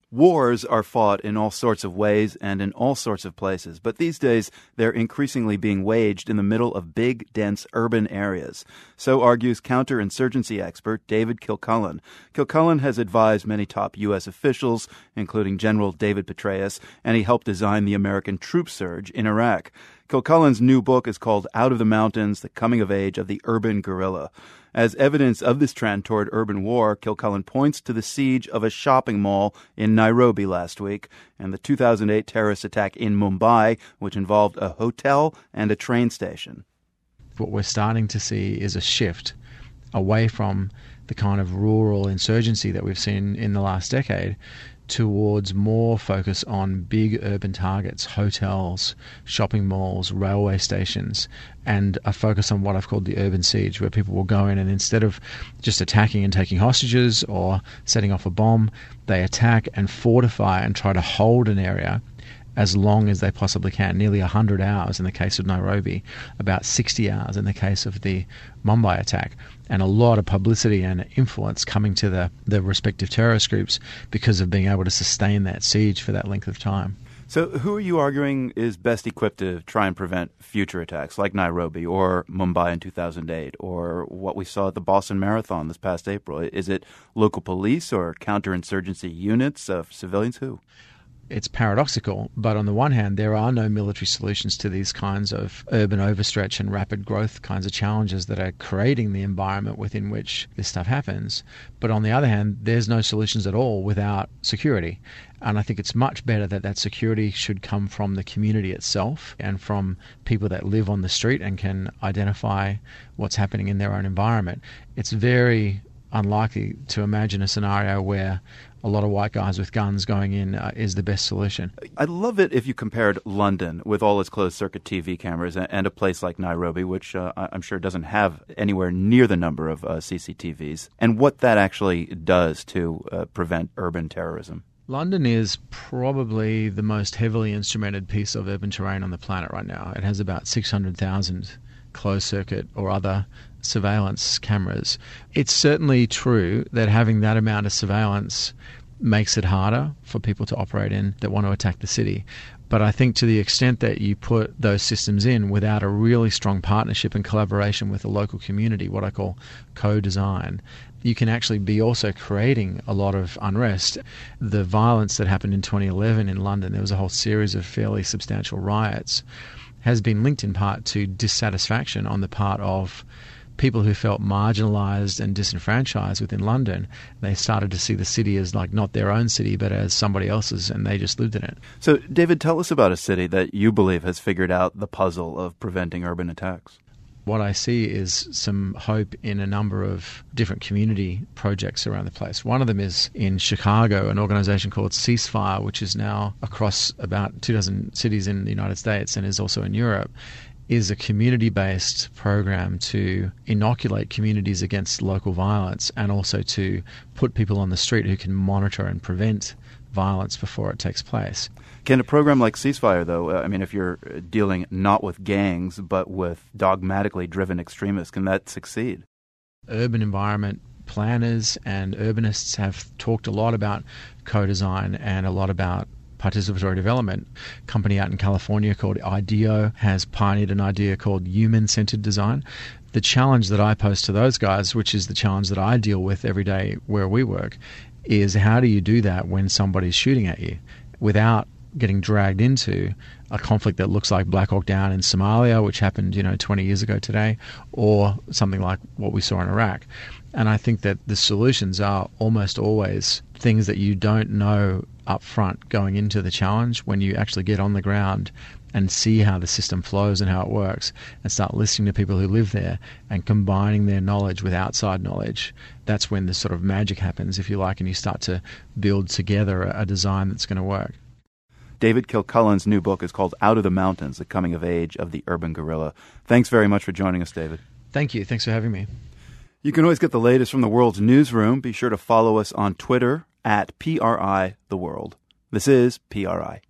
Wars are fought in all sorts of ways and in all sorts of places, but these days they're increasingly being waged in the middle of big, dense urban areas. So argues counterinsurgency expert David Kilcullen. Kilcullen has advised many top U.S. officials, including General David Petraeus, and he helped design the American troop surge in Iraq. Kilcullen's new book is called Out of the Mountains, The Coming of Age of the Urban Guerrilla. As evidence of this trend toward urban war, Kilcullen points to the siege of a shopping mall in Nairobi last week and the 2008 terrorist attack in Mumbai, which involved a hotel and a train station. What we're starting to see is a shift away from the kind of rural insurgency that we've seen in the last decade towards more focus on big urban targets, hotels, shopping malls, railway stations, and a focus on what I've called the urban siege, where people will go in and instead of just attacking and taking hostages or setting off a bomb, they attack and fortify and try to hold an area as long as they possibly can, nearly 100 hours in the case of Nairobi, about 60 hours in the case of the Mumbai attack, and a lot of publicity and influence coming to the respective terrorist groups because of being able to sustain that siege for that length of time. So who are you arguing is best equipped to try and prevent future attacks like Nairobi or Mumbai in 2008 or what we saw at the Boston Marathon this past April? Is it local police or counterinsurgency units of civilians? Who? It's paradoxical, but on the one hand, there are no military solutions to these kinds of urban overstretch and rapid growth kinds of challenges that are creating the environment within which this stuff happens. But on the other hand, there's no solutions at all without security. And I think it's much better that security should come from the community itself and from people that live on the street and can identify what's happening in their own environment. It's very unlikely to imagine a scenario where a lot of white guys with guns going in is the best solution. I'd love it if you compared London with all its closed-circuit TV cameras and a place like Nairobi, which I'm sure doesn't have anywhere near the number of CCTVs, and what that actually does to prevent urban terrorism. London is probably the most heavily instrumented piece of urban terrain on the planet right now. It has about 600,000 closed-circuit or other surveillance cameras. It's certainly true that having that amount of surveillance makes it harder for people to operate in that want to attack the city. But I think to the extent that you put those systems in without a really strong partnership and collaboration with the local community, what I call co-design, you can actually be also creating a lot of unrest. The violence that happened in 2011 in London, there was a whole series of fairly substantial riots, has been linked in part to dissatisfaction on the part of people who felt marginalised and disenfranchised within London. They started to see the city as like not their own city but as somebody else's, and they just lived in it. So, David, tell us about a city that you believe has figured out the puzzle of preventing urban attacks. What I see is some hope in a number of different community projects around the place. One of them is in Chicago, an organisation called Ceasefire, which is now across about 24 cities in the United States and is also in Europe, is a community-based program to inoculate communities against local violence and also to put people on the street who can monitor and prevent violence before it takes place. Can a program like Ceasefire, though, if you're dealing not with gangs but with dogmatically driven extremists, can that succeed? Urban environment planners and urbanists have talked a lot about co-design and a lot about participatory development. A company out in California called IDEO has pioneered an idea called human-centered design. The challenge that I pose to those guys, which is the challenge that I deal with every day where we work, is how do you do that when somebody's shooting at you without getting dragged into a conflict that looks like Black Hawk Down in Somalia, which happened 20 years ago today, or something like what we saw in Iraq. And I think that the solutions are almost always things that you don't know up front going into the challenge. When you actually get on the ground and see how the system flows and how it works and start listening to people who live there and combining their knowledge with outside knowledge, that's when the sort of magic happens, if you like, and you start to build together a design that's going to work. David Kilcullen's new book is called Out of the Mountains, The Coming of Age of the Urban Guerrilla. Thanks very much for joining us, David. Thank you. Thanks for having me. You can always get the latest from the world's newsroom. Be sure to follow us on Twitter @PRI The World. This is PRI.